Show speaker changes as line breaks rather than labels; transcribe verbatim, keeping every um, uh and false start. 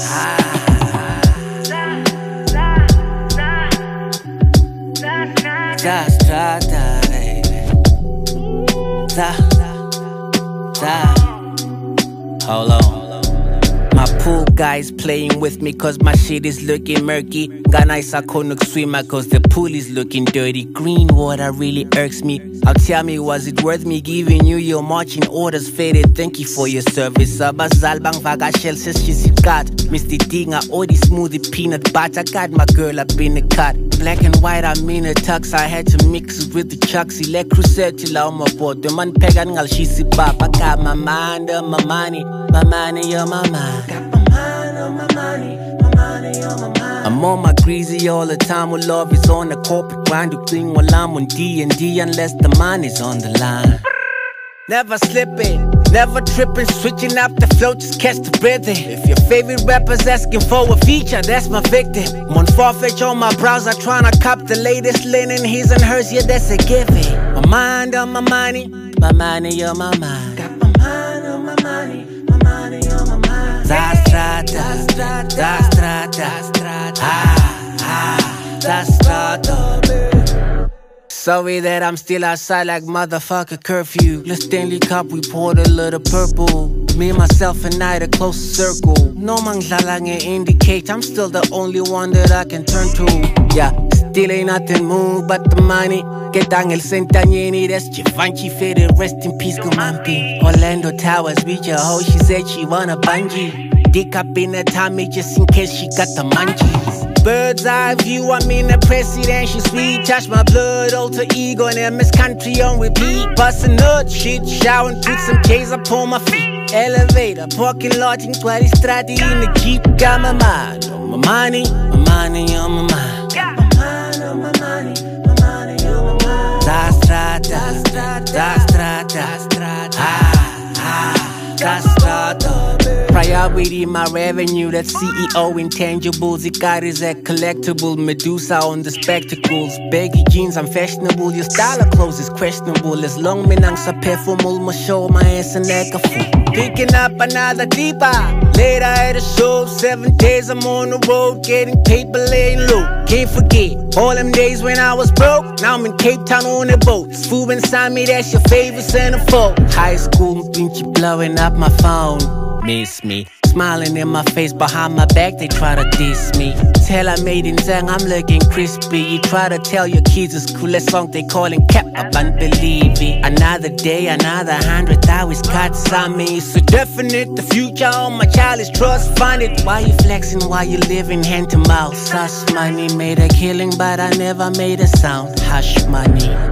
Da strada, baby. Da, da. Hold on. My pool guy's playing with me cause my shit is looking murky. Ganai couldn't swim cause the pool is looking dirty. Green water really irks me. Now tell me, was it worth me giving you your marching orders? Faded, thank you for your service. Abazal bang vagashel says she's got Misty Dinga, Odi smoothie peanut butter. Got my girl up in the cut. Black and white, I'm in a tux. I had to mix it with the chucks. Ele crusade till I'm aboard. The man pagan ngal shisi papa. Got my mind on my money. My money on my mind. Got my mind on my money. My money on my mind. I'm on my greasy all the time. Well, love is on the corporate grind. You think while I'm on D and D unless the money's on the line. Never slipping, never tripping, switching up the flow, just catch the rhythm. If your favorite rapper's asking for a feature, that's my victim. I'm on Farfetch on my browser, tryna cop the latest linen, his and hers, yeah, that's a given. My mind on my money, my money on my mind. Got my mind on my money, my money on my mind. Da strada, da strada, da strada, ah, ah, da strada. Sorry that I'm still outside like motherfucker curfew. Let's Stanley Cup, we poured a little purple. Me, myself, and I, the closest circle. No manglalang indicate I'm still the only one that I can turn to. Yeah, still ain't nothing moved but the money. Get angel Sentanyeni, that's Givenchy faded. Rest in peace, Gumampi. Orlando Towers, reach her hoe, she said she wanna bungee. Dick up in her tummy just in case she got the munchies. Bird's eye view, I'm in the president, she's sweet. Touch my blood, alter ego, and M S country on repeat. Bustin' nut shit, showering, put some K's up on my feet. Elevator, parking lot, in twenty strati in the Jeep. Got my mind on my money, my money on my mind. Got my mind on my money, my money on my mind. Da strada, da strada, da strada, ah, ah, da strada. Priority, my revenue, that's C E O intangibles. Icar is a collectible, Medusa on the spectacles. Baggy jeans, I'm fashionable. Your style of clothes is questionable. As long as I'm so perfumal, my show, my ass and neck a fool. Picking up another deeper. Later at the show, seven days I'm on the road, getting paper laying low. Can't forget all them days when I was broke. Now I'm in Cape Town on a boat. Food inside me, that's your favorite centerfold. High school, you blowing up my phone. Miss me, smiling in my face, behind my back they try to diss me. Tell I made in Zang, I'm looking crispy. You try to tell your kids it's cool, that song they calling cap up, unbelieve it. Another day, another hundred hours cuts on me. So definite, the future on my child is trust funded. Why you flexing while you living hand to mouth? Sus money made a killing, but I never made a sound. Hush money.